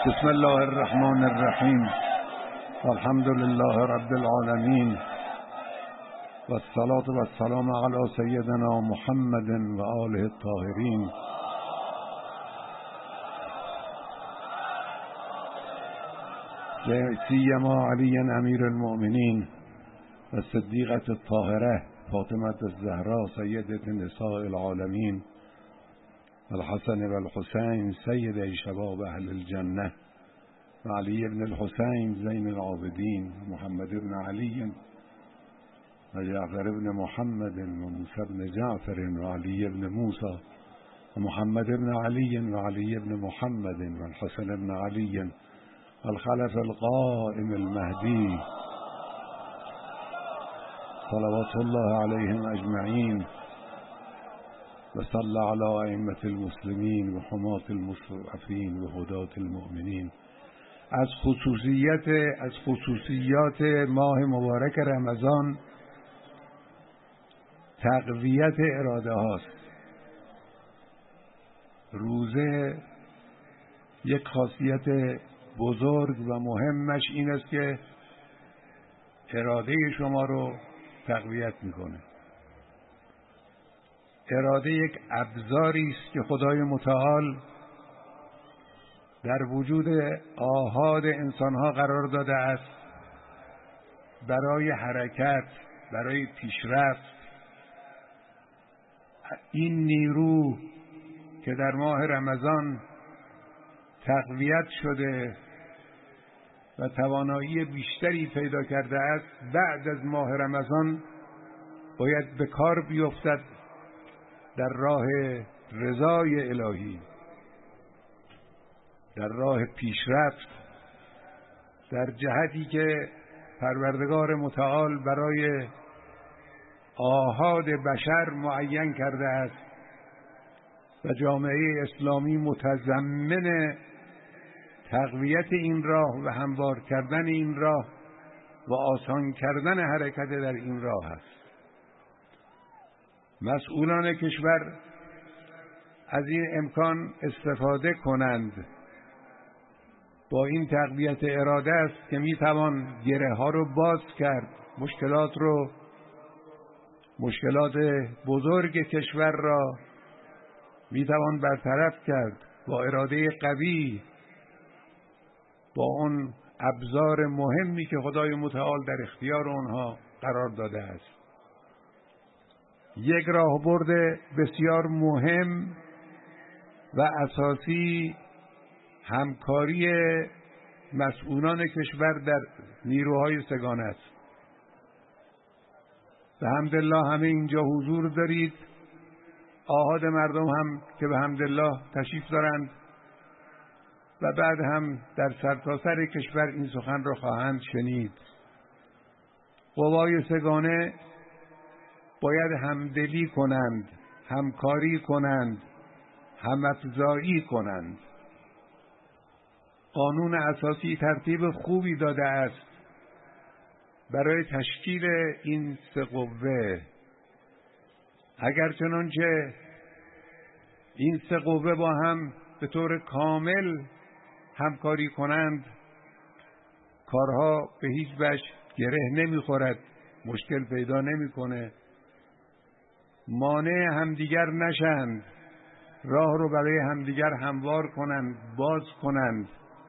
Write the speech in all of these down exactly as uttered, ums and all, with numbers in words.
بسم الله الرحمن الرحیم الحمد لله رب العالمین و الصلاة و السلام علی سیدنا محمد و آله الطاهرین. سیما علی امیر المؤمنین و صدیقة الطاهره فاطمة الزهرا سیدة نساء العالمین الحسن و الحسین سید شباب اهل الجنه و علی بن الحسین زین العابدین محمد بن علی و جعفر بن محمد و موسی بن جعفر و علی بن موسی و محمد بن علی و علی بن محمد و الحسن بن علی الخلف القائم المهدی صلوات الله علیهم اجمعین و صلی علی ائمة المسلمین و حماة المستضعفین و هداة المؤمنین. از خصوصیت از خصوصیات ماه مبارک رمضان تقویت اراده هاست. روزه یک خاصیت بزرگ و مهمش این است که اراده شما رو تقویت میکنه. اراده یک ابزاری است که خدای متعال در وجود آحاد انسانها قرار داده است برای حرکت، برای پیشرفت. این نیرو که در ماه رمضان تقویت شده و توانایی بیشتری پیدا کرده است، بعد از ماه رمضان باید به کار بیفتد در راه رضای الهی، در راه پیشرفت، در جهتی که پروردگار متعال برای آحاد بشر معین کرده است و جامعه اسلامی متضمن تقویت این راه و هموار کردن این راه و آسان کردن حرکت در این راه است. مسئولان کشور از این امکان استفاده کنند. با این تقویت اراده است که میتوان گره ها رو باز کرد، مشکلات رو مشکلات بزرگ کشور را میتوان برطرف کرد با اراده قوی، با اون ابزار مهمی که خدای متعال در اختیار آنها قرار داده است. یک راهبرد بسیار مهم و اساسی همکاری مسئولان کشور در نیروهای سگانه است. به حمدالله همه اینجا حضور دارید، آحاد مردم هم که به حمدالله تشریف دارند و بعد هم در سرتاسر کشور این سخن را خواهند شنید. قوای سگانه باید همدلی کنند، همکاری کنند، همافزایی کنند. قانون اساسی ترتیب خوبی داده است برای تشکیل این سه قوه. اگر چنانچه این سه قوه با هم به طور کامل همکاری کنند، کارها به هیچ وجه گره نمیخورد، مشکل پیدا نمیکنه، مانع همدیگر نشند، راه رو برای همدیگر هموار کنند، باز کنند.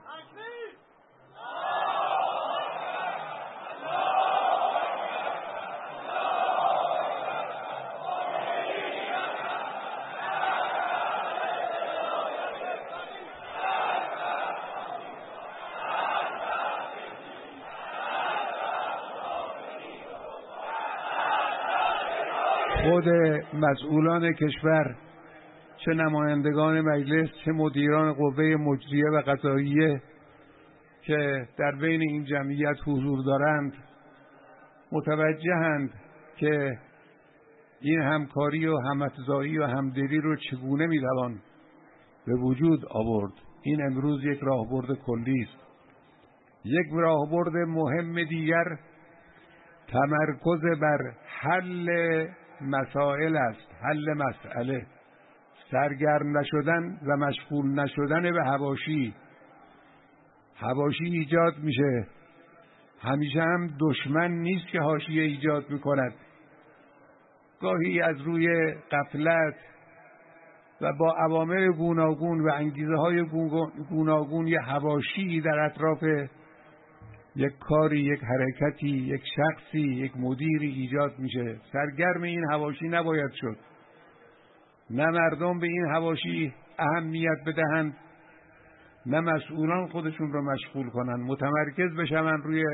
خود مسئولان کشور، چه نمایندگان مجلس، چه مدیران قوه مجریه و قضاییه که در بین این جمعیت حضور دارند، متوجهند که این همکاری و همافزایی و همدلی رو چگونه میتوان به وجود آورد. این امروز یک راهبرد کلی است. یک راهبرد مهم دیگر تمرکز بر حل مسائل است، حل مسئله، سرگرم نشدن و مشغول نشدن به حواشی. حواشی ایجاد میشه. همیشه هم دشمن نیست که حاشیه ایجاد میکند. گاهی از روی غفلت و با اوامر گوناگون و انگیزه های گوناگون یه حواشی در اطراف یک کاری، یک حرکتی، یک شخصی، یک مدیری ایجاد میشه. سرگرم این حواشی نباید شد. نه مردم به این حواشی اهمیت بدهند، نه مسئولان خودشون رو مشغول کنن. متمرکز بشن روی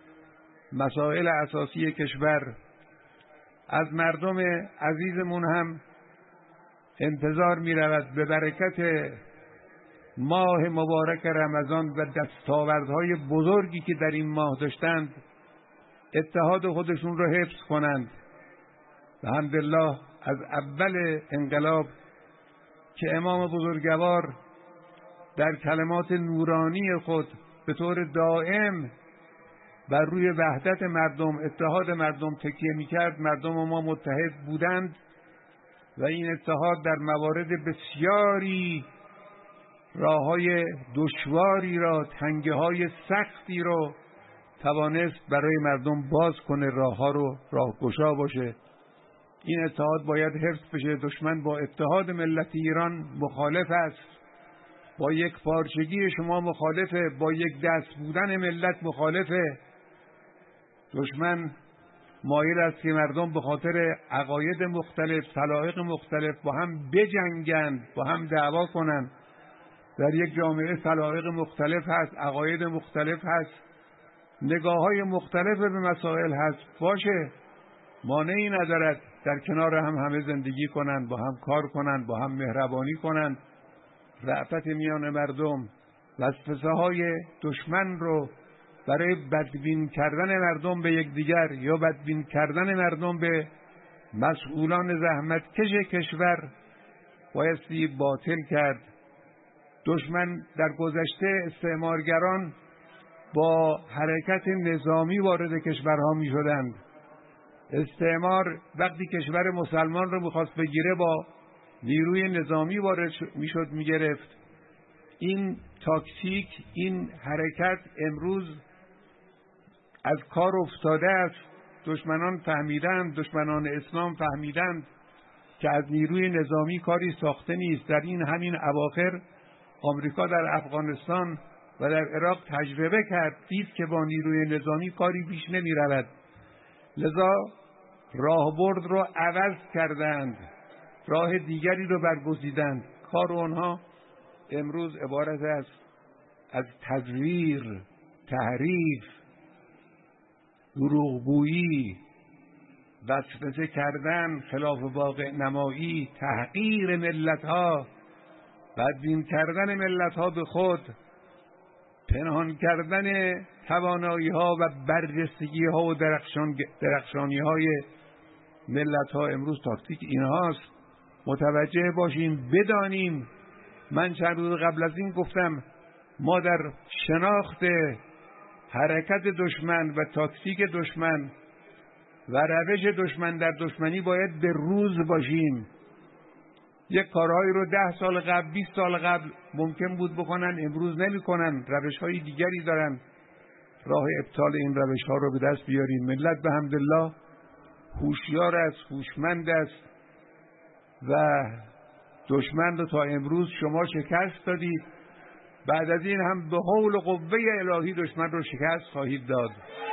مسائل اساسی کشور. از مردم عزیزمون هم انتظار می رود به برکت ماه مبارک رمضان و دستاوردهای بزرگی که در این ماه داشتند اتحاد خودشون رو حفظ کنند. و الحمدلله از اول انقلاب که امام بزرگوار در کلمات نورانی خود به طور دائم بر روی وحدت مردم، اتحاد مردم تکیه می‌کرد، مردم و ما متحد بودند و این اتحاد در موارد بسیاری راه‌های دشواری را، تنگه‌های سختی را توانست برای مردم باز کنه، راه‌ها رو راهگشا باشه. این اتحاد باید حفظ بشه. دشمن با اتحاد ملت ایران مخالف است، با یک پارچگی شما مخالفه، با یک دست بودن ملت مخالفه. دشمن مایل است که مردم به خاطر عقاید مختلف، سلایق مختلف با هم بجنگند، با هم دعوا کنند. در یک جامعه سلایق مختلف هست، عقاید مختلف هست، نگاه‌های مختلف به مسائل هست. باشه، مانعی ندارد در کنار هم همه زندگی کنند، با هم کار کنند، با هم مهربانی کنند. رأفت میان مردم، وسوسه های دشمن رو برای بدبین کردن مردم به یکدیگر یا بدبین کردن مردم به مسئولان زحمتکش کشور بایستی باطل کرد. دشمن در گذشته استعمارگران با حرکت نظامی وارد کشورها می شدند. استعمار وقتی کشور مسلمان رو می‌خواست بگیره با نیروی نظامی وارد میشد، میگرفت. این تاکتیک، این حرکت امروز از کار افتاده است. دشمنان فهمیدند، دشمنان اسلام فهمیدند که از نیروی نظامی کاری ساخته نیست. در این همین اواخر آمریکا در افغانستان و در عراق تجربه کرد، دید که با نیروی نظامی کاری پیش نمی رود. لذا راهبرد رو عوض کردند، راه دیگری رو برگزیدند. کار اونها امروز عبارت است از تزویر، تحریف، دروغگویی، وسوسه کردن، خلاف واقع نمایی، تحقیر ملت‌ها، بدبین کردن ملت‌ها به خود، پنهان کردن توانایی‌ها و برجستگی‌ها و درخشان درخشانی‌های ملت‌ها. امروز تاکتیک اینهاست. متوجه باشیم، بدانیم. من چند روز قبل از این گفتم ما در شناخت حرکت دشمن و تاکتیک دشمن و روش دشمن در دشمنی باید به روز باشیم. یک کارهایی رو ده سال قبل، بیست سال قبل ممکن بود بکنن، امروز نمی کنن. روش‌های دیگری دارن. راه ابطال این روش‌ها رو به دست بیاریم. ملت به حمدالله هوشیار است، هوشمند است و دشمن رو تا امروز شما شکست دادید. بعد از این هم به حول و قوه الهی دشمن رو شکست خواهید داد.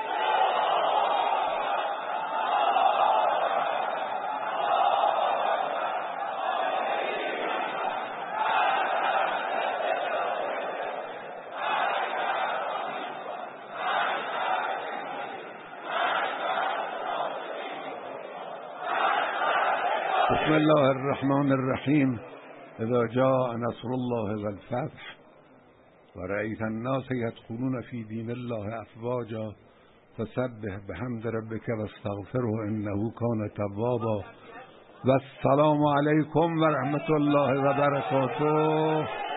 بسم الله الرحمن الرحیم. اذا جاء نصر الله والفتح ورأيت الناس يدخلون في دين الله افواجا فسبح بحمد ربك واستغفره انه كان توابا. والسلام علیکم و رحمت الله و برکاته.